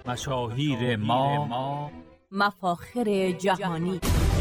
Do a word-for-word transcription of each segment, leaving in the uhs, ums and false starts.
مشاهیر ما، مفاخر جهانی.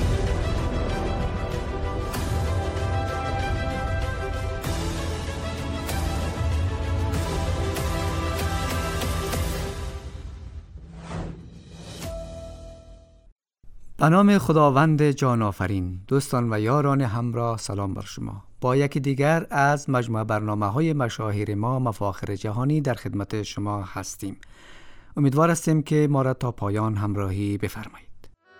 به نام خداوند جان آفرین. دوستان و یاران همراه، سلام بر شما. با یکی دیگر از مجموعه برنامه‌های مشاهیر ما، مفاخر جهانی، در خدمت شما هستیم. امیدوار هستیم که ما را تا پایان همراهی بفرمایید.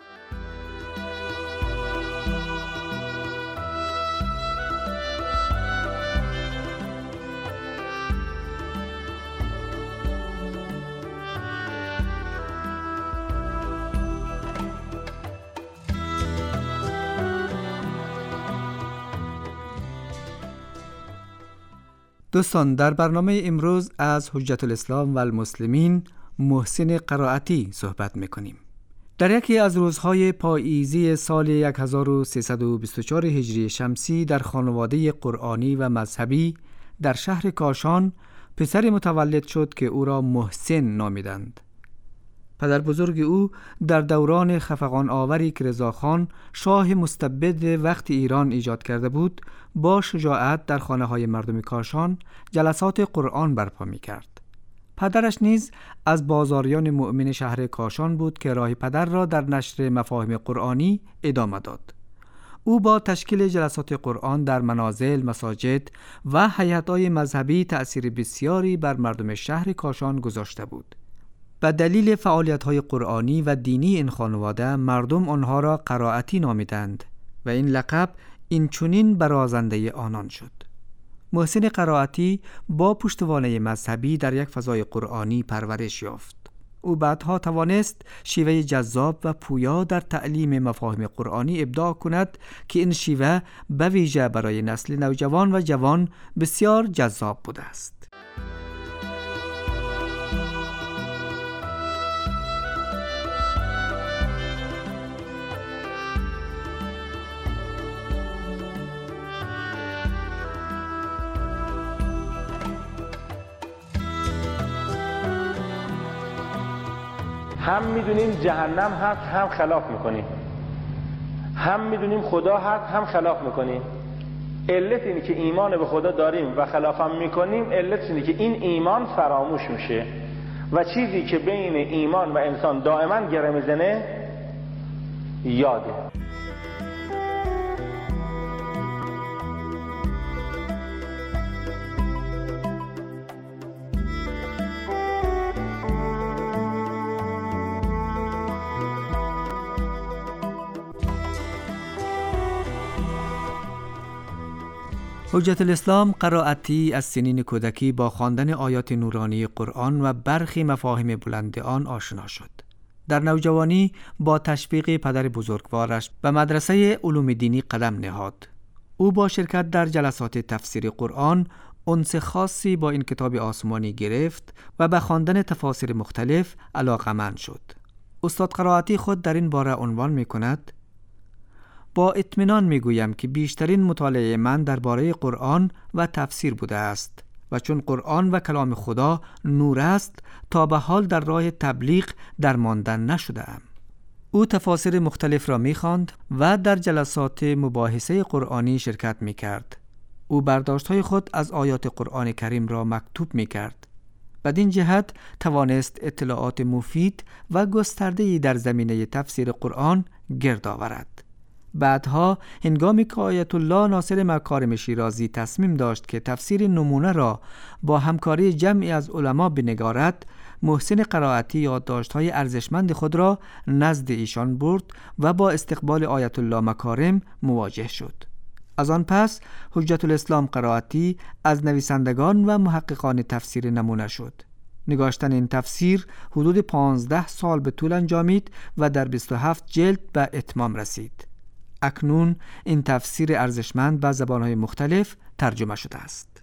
دوستان، در برنامه امروز از حجت الاسلام و المسلمین محسن قرائتی صحبت میکنیم. در یکی از روزهای پاییزی سال هزار و سیصد و بیست و چهار هجری شمسی در خانواده قرآنی و مذهبی در شهر کاشان پسری متولد شد که او را محسن نامیدند. پدر بزرگ او در دوران خفقان آوری که رضاخان شاه مستبد وقت ایران ایجاد کرده بود، با شجاعت در خانه های مردم کاشان جلسات قرآن برپا می کرد. پدرش نیز از بازاریان مؤمن شهر کاشان بود که راه پدر را در نشر مفاهیم قرآنی ادامه داد. او با تشکیل جلسات قرآن در منازل، مساجد و هیئت‌های مذهبی تأثیر بسیاری بر مردم شهر کاشان گذاشته بود. به دلیل فعالیت‌های قرآنی و دینی این خانواده مردم آنها را قرائتی نامیدند و این لقب اینچنین برازنده آنان شد. محسن قرائتی با پشتوانه مذهبی در یک فضای قرآنی پرورش یافت. او بعدها توانست شیوه جذاب و پویا در تعلیم مفاهیم قرآنی ابداع کند که این شیوه به ویژه برای نسل نوجوان و جوان بسیار جذاب بوده است. هم میدونیم جهنم هست، هم خلاف میکنیم. هم میدونیم خدا هست، هم خلاف میکنیم. علت اینه که ایمان به خدا داریم و خلاف هم میکنیم. علت اینه که این ایمان فراموش میشه و چیزی که بین ایمان و انسان دائما گره میزنه یاده. حجت الاسلام قرائتی از سنین کودکی با خواندن آیات نورانی قرآن و برخی مفاهیم بلند آن آشنا شد. در نوجوانی با تشویق پدر بزرگوارش به مدرسه علوم دینی قدم نهاد. او با شرکت در جلسات تفسیر قرآن انس خاصی با این کتاب آسمانی گرفت و به خواندن تفاسیر مختلف علاقه‌مند شد. استاد قرائتی خود در این باره عنوان می‌کند: با اطمینان میگویم که بیشترین مطالعه من درباره قرآن و تفسیر بوده است و چون قرآن و کلام خدا نور است تا به حال در راه تبلیغ درماندن نشده ام. او تفاسیر مختلف را میخواند و در جلسات مباحثه قرآنی شرکت میکرد. او برداشت‌های خود از آیات قرآن کریم را مکتوب میکرد. بدین جهت توانست اطلاعات مفید و گسترده‌ای در زمینه تفسیر قرآن گرد آورد. بعدها هنگامی که آیت الله ناصر مکارم شیرازی تصمیم داشت که تفسیر نمونه را با همکاری جمعی از علما بنگارد، محسن قرائتی یادداشت‌های ارزشمند خود را نزد ایشان برد و با استقبال آیت الله مکارم مواجه شد. از آن پس حجت الاسلام قرائتی از نویسندگان و محققان تفسیر نمونه شد. نگاشتن این تفسیر حدود پانزده سال به طول انجامید و در بیست و هفت جلد به اتمام رسید. اکنون این تفسیر ارزشمند به زبان‌های مختلف ترجمه شده است.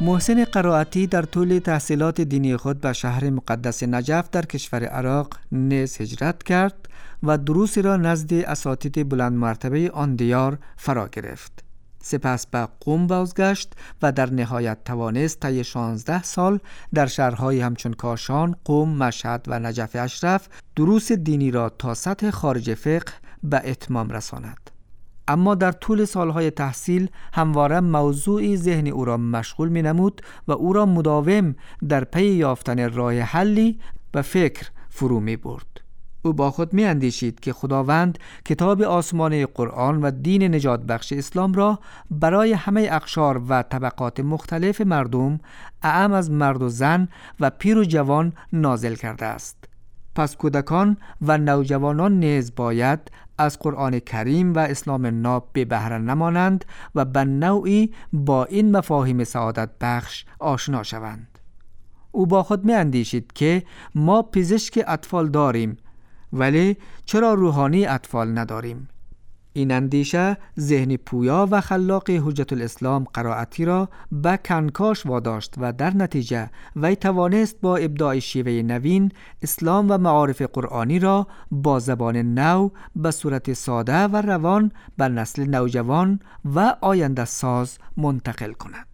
محسن قرائتی در طول تحصیلات دینی خود به شهر مقدس نجف در کشور عراق نیز هجرت کرد و دروسی را نزد اساتید بلند مرتبه آن دیار فرا گرفت. سپس به قم بازگشت و در نهایت توانست طی شانزده سال در شهرهای همچون کاشان، قم، مشهد و نجف اشرف دروس دینی را تا سطح خارج فقه به اتمام رساند. اما در طول سالهای تحصیل همواره موضوعی ذهن او را مشغول می نمود و او را مداوم در پی یافتن راه حلی و فکر فرو می برد. او با خود می اندیشید که خداوند کتاب آسمانی قرآن و دین نجات بخش اسلام را برای همه اقشار و طبقات مختلف مردم، اعم از مرد و زن و پیر و جوان نازل کرده است. پس کودکان و نوجوانان نیز باید از قرآن کریم و اسلام ناب به بهره نمانند و به نوعی با این مفاهیم سعادت بخش آشنا شوند. او با خود می اندیشید که ما پزشک اطفال داریم، ولی چرا روحانی اطفال نداریم؟ این اندیشه ذهن پویا و خلاق حجت الاسلام قرائتی را به کنکاش واداشت و در نتیجه وی توانست با ابداع شیوه نوین اسلام و معارف قرآنی را با زبان نو به صورت ساده و روان به نسل نوجوان و آینده ساز منتقل کند.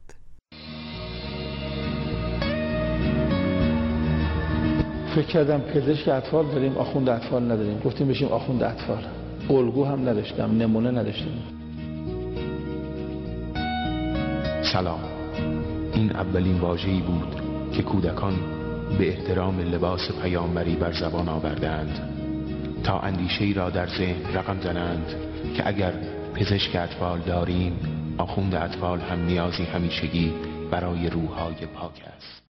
فکر کردم پزشک اطفال داریم، آخوند اطفال نداریم. گفتیم بشیم آخوند اطفال. الگو هم نداشتم، نمونه نداشتم. سلام. این اولین واژه‌ای بود که کودکان به احترام لباس پیامبری بر زبان آوردند تا اندیشه‌ای را در ذهن رقم زنند که اگر پزشک اطفال داریم، آخوند اطفال هم نیازی همیشگی برای روح‌های پاک است.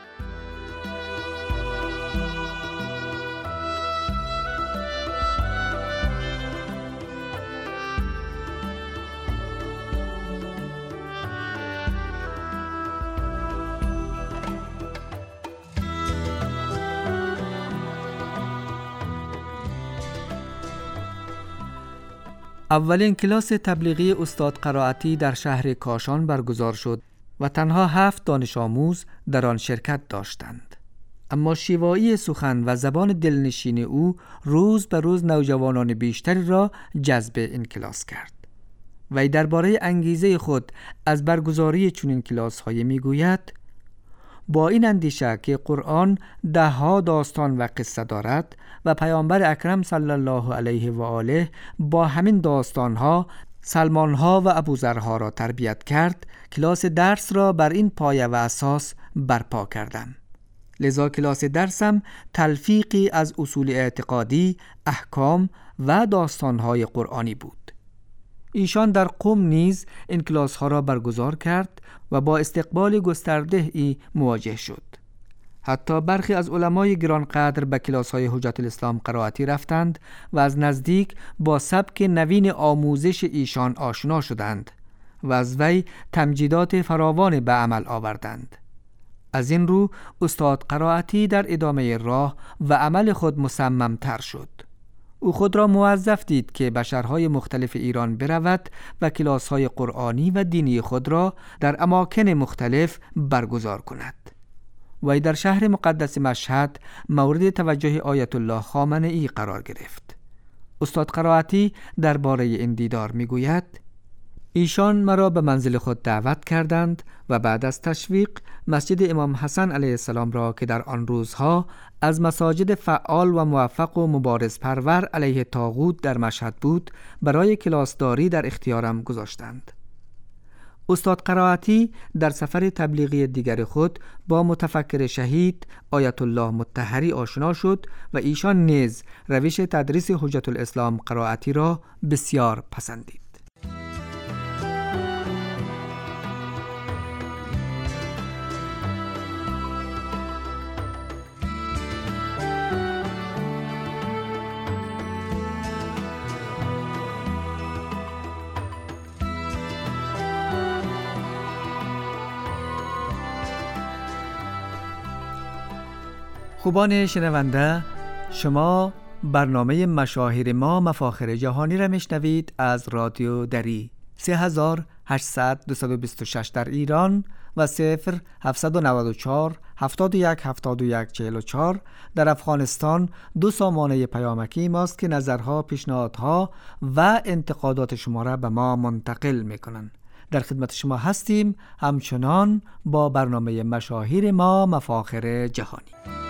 اولین کلاس تبلیغی استاد قرائتی در شهر کاشان برگزار شد و تنها هفت دانش آموز در آن شرکت داشتند. اما شیوایی سخن و زبان دلنشین او روز به روز نوجوانان بیشتری را جذب این کلاس کرد. وی درباره انگیزه خود از برگزاری چنین کلاس‌هایی می‌گوید: با این اندیشه که قرآن ده ها داستان و قصه دارد و پیامبر اکرم صلی الله علیه و آله با همین داستان‌ها سلمان‌ها و ابوذرها را تربیت کرد، کلاس درس را بر این پایه و اساس برپا کردم. لذا کلاس درسم تلفیقی از اصول اعتقادی، احکام و داستان‌های قرآنی بود. ایشان در قم نیز این کلاس ها را برگزار کرد و با استقبال گسترده ای مواجه شد. حتی برخی از علمای گرانقدر به کلاس های حجت الاسلام قرائتی رفتند و از نزدیک با سبک نوین آموزش ایشان آشنا شدند و از وی تمجیدات فراوان به عمل آوردند. از این رو استاد قرائتی در ادامه راه و عمل خود مصمم تر شد. او خود را موظف دید که به شهرهای مختلف ایران برود و کلاس‌های قرآنی و دینی خود را در اماکن مختلف برگزار کند. وی در شهر مقدس مشهد مورد توجه آیت الله خامنه‌ای قرار گرفت. استاد قرائتی درباره این دیدار می‌گوید: ایشان مرا به منزل خود دعوت کردند و بعد از تشویق مسجد امام حسن علیه السلام را که در آن روزها از مساجد فعال و موفق و مبارز پرور علیه طاغوت در مشهد بود برای کلاسداری در اختیارم گذاشتند. استاد قرائتی در سفر تبلیغی دیگر خود با متفکر شهید آیت الله مطهری آشنا شد و ایشان نیز روش تدریس حجت الاسلام قرائتی را بسیار پسندید. خوبان شنونده، شما برنامه مشاهیر ما مفاخر جهانی را میشنوید از رادیو دری سه هزار و هشتصد و دویست و بیست و شش در ایران و صفر هفت نه چهار هفتاد و یک هفتاد و یک چهل و چهار در افغانستان دو سامانه پیامکی ماست که نظرها، پیشنهادها و انتقادات شما را به ما منتقل میکنن. در خدمت شما هستیم همچنان با برنامه مشاهیر ما مفاخر جهانی.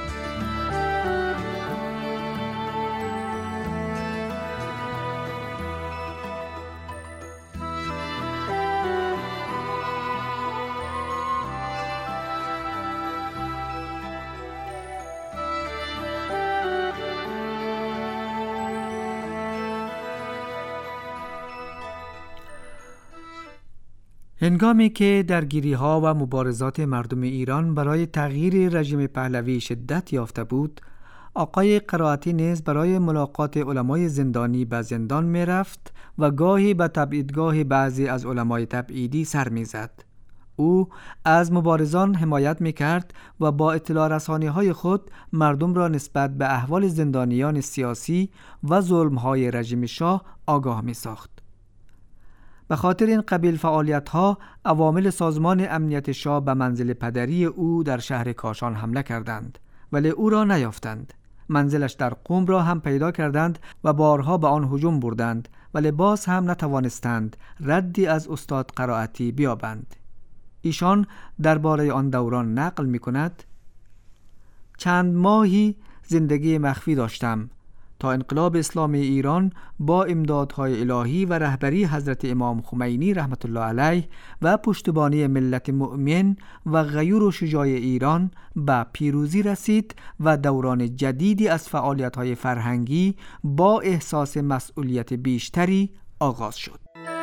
هنگامی که درگیری‌ها و مبارزات مردم ایران برای تغییر رژیم پهلوی شدت یافته بود، آقای قرائتی نیز برای ملاقات علمای زندانی به زندان می رفت و گاهی به تبعیدگاه بعضی از علمای تبعیدی سر می زد. او از مبارزان حمایت می کرد و با اطلاع رسانی های خود مردم را نسبت به احوال زندانیان سیاسی و ظلم‌های رژیم شاه آگاه می ساخت. به خاطر این قبیل فعالیت‌ها عوامل سازمان امنیت شاه به منزل پدری او در شهر کاشان حمله کردند، ولی او را نیافتند. منزلش در قم را هم پیدا کردند و بارها به آن هجوم بردند، ولی باز هم نتوانستند ردی از استاد قرائتی بیابند. ایشان درباره آن دوران نقل می‌کند: چند ماهی زندگی مخفی داشتم تا انقلاب اسلامی ایران با امدادهای الهی و رهبری حضرت امام خمینی رحمت الله علیه و پشتیبانی ملت مؤمن و غیور و شجاع ایران به پیروزی رسید و دوران جدیدی از فعالیت‌های فرهنگی با احساس مسئولیت بیشتری آغاز شد.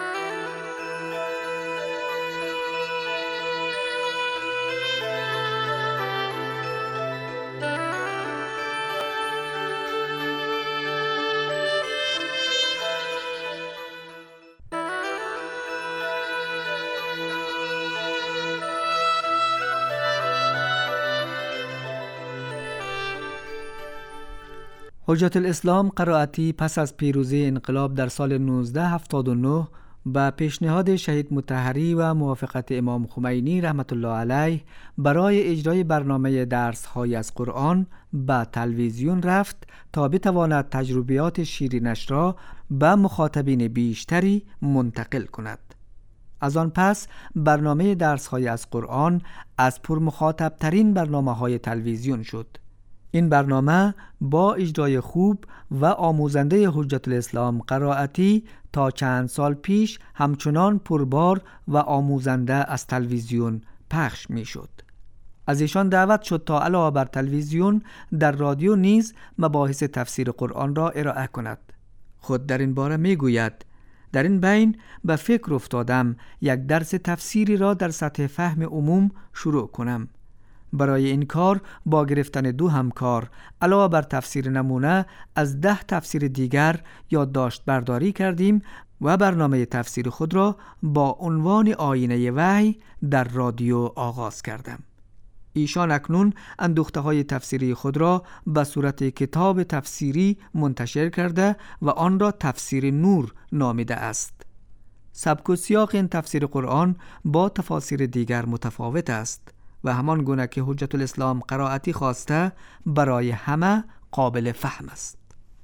حجت الاسلام قرائتی پس از پیروزی انقلاب در سال نوزده هفتاد و نه با پیشنهاد شهید مطهری و موافقت امام خمینی رحمت الله علیه برای اجرای برنامه درس‌های از قرآن به تلویزیون رفت تا بتواند تجربیات شیرینش را به مخاطبین بیشتری منتقل کند. از آن پس برنامه درس‌های از قرآن از پرمخاطب‌ترین برنامه‌های تلویزیون شد. این برنامه با اجرای خوب و آموزنده حجت الاسلام قرائتی تا چند سال پیش همچنان پربار و آموزنده از تلویزیون پخش می شد. از ایشان دعوت شد تا علاوه بر تلویزیون در رادیو نیز مباحث تفسیر قرآن را ارائه کند. خود در این باره می گوید: در این بین به فکر افتادم یک درس تفسیری را در سطح فهم عموم شروع کنم. برای این کار با گرفتن دو همکار علاوه بر تفسیر نمونه از ده تفسیر دیگر یادداشت برداری کردیم و برنامه تفسیر خود را با عنوان آینه وحی در رادیو آغاز کردم. ایشان اکنون اندوخته های تفسیری خود را به صورت کتاب تفسیری منتشر کرده و آن را تفسیر نور نامیده است. سبک و سیاق این تفسیر قرآن با تفاسیر دیگر متفاوت است و همان گونه که حجت الاسلام قرائتی خواسته برای همه قابل فهم است.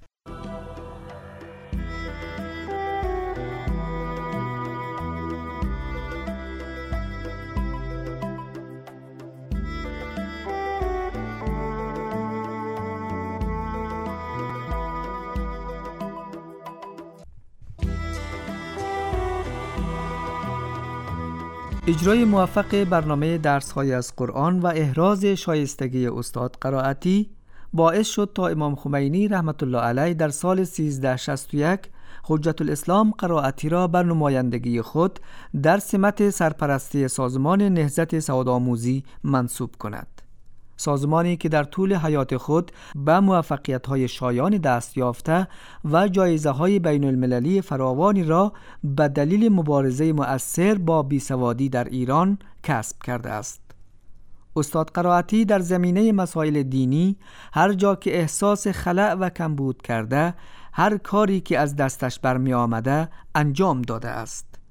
اجرای موفق برنامه درس‌های از قرآن و احراز شایستگی استاد قرائتی باعث شد تا امام خمینی رحمت الله علیه در سال سیزده شصت و یک حجت الاسلام قرائتی را بر نمایندگی خود در سمت سرپرستی سازمان نهضت سوادآموزی منصوب کند. سازمانی که در طول حیات خود به موفقیت‌های شایان دست یافته و جایزه‌های بین المللی فراوانی را به دلیل مبارزه مؤثر با بیسوادی در ایران کسب کرده است. استاد قرائتی در زمینه مسائل دینی هر جا که احساس خلأ و کمبود کرده، هر کاری که از دستش برمی آمده انجام داده است.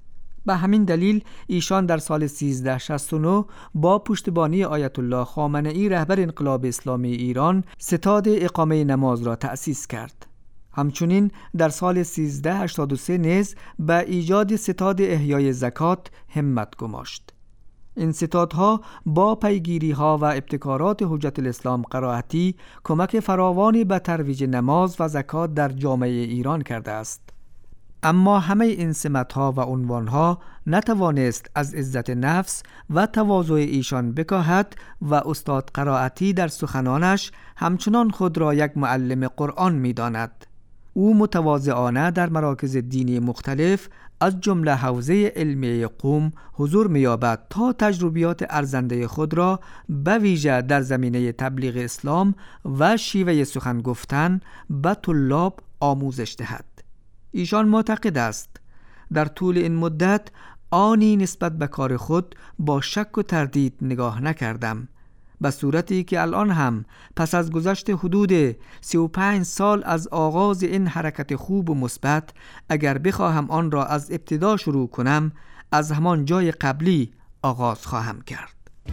به همین دلیل ایشان در سال سیزده شصت و نه با پشتیبانی آیت الله خامنه‌ای رهبر انقلاب اسلامی ایران ستاد اقامه نماز را تأسیس کرد. همچنین در سال سیزده هشتاد و سه نیز به ایجاد ستاد احیای زکات همت گماشت. این ستادها با پیگیری‌ها و ابتکارات حجت الاسلام قرائتی کمک فراوانی به ترویج نماز و زکات در جامعه ایران کرده است. اما همه این سمت‌ها و عنوان‌ها نتوانست از عزت نفس و تواضع ایشان بکاهد و استاد قرائتی در سخنانش همچنان خود را یک معلم قرآن می‌داند. او متواضعانه در مراکز دینی مختلف از جمله حوزه علمیه قم حضور می‌یابد تا تجربیات ارزنده خود را به ویژه در زمینه تبلیغ اسلام و شیوه سخن گفتن به طلاب آموزش دهد. ایشان معتقد است در طول این مدت آنی نسبت به کار خود با شک و تردید نگاه نکردم، به صورتی که الان هم پس از گذشت حدود سی و پنج سال از آغاز این حرکت خوب و مثبت اگر بخواهم آن را از ابتدا شروع کنم از همان جای قبلی آغاز خواهم کرد.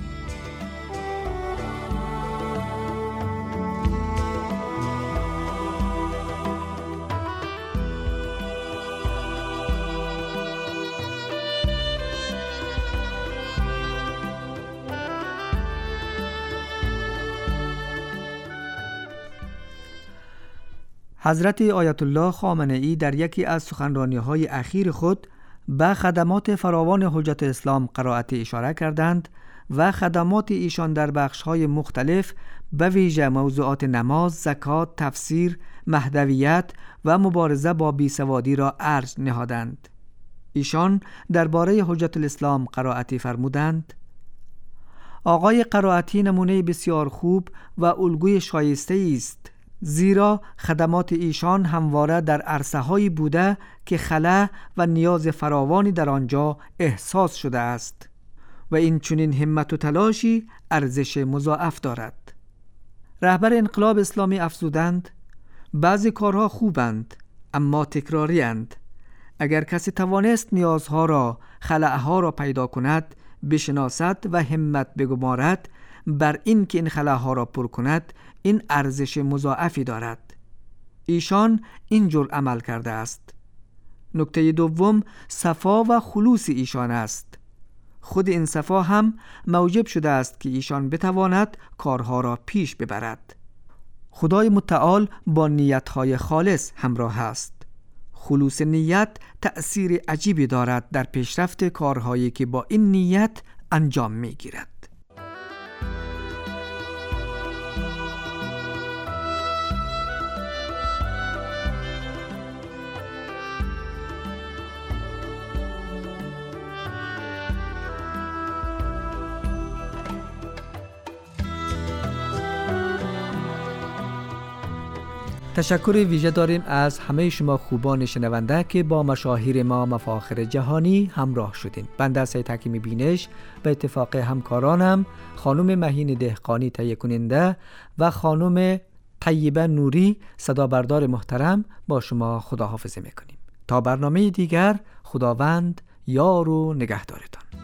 حضرت آیت الله خامنه‌ای در یکی از سخنرانی‌های اخیر خود به خدمات فراوان حجت اسلام قرائتی اشاره کردند و خدمات ایشان در بخش‌های مختلف به ویژه موضوعات نماز، زکات، تفسیر، مهدویت و مبارزه با بیسوادی را ارج نهادند. ایشان درباره حجت الاسلام قرائتی فرمودند: آقای قرائتی نمونه بسیار خوب و الگوی شایسته است، زیرا خدمات ایشان همواره در عرصه‌هایی بوده که خلا و نیاز فراوانی در آنجا احساس شده است و این چنین همت و تلاشی ارزش مضاعف دارد. رهبر انقلاب اسلامی افزودند: بعضی کارها خوبند اما تکراری اند. اگر کسی توانست نیازها را، خلاها را پیدا کند، بشناسد و همت بگمارد بر این که این خلاها را پر کند، این ارزش مضاعفی دارد. ایشان اینجور عمل کرده است. نکته دوم صفا و خلوص ایشان است. خود این صفا هم موجب شده است که ایشان بتواند کارها را پیش ببرد. خدای متعال با نیتهای خالص همراه است. خلوص نیت تأثیر عجیبی دارد در پیشرفت کارهایی که با این نیت انجام می گیرد. تشکر ویژه داریم از همه شما خوبان شنونده که با مشاهیر ما مفاخر جهانی همراه شدین. بنده سید حکیمی بینش به اتفاق همکارانم خانم مهین دهقانی تهیه کننده و خانم طیبه نوری صدا بردار محترم با شما خداحافظی میکنیم. تا برنامه دیگر، خداوند یار و نگهدارتان.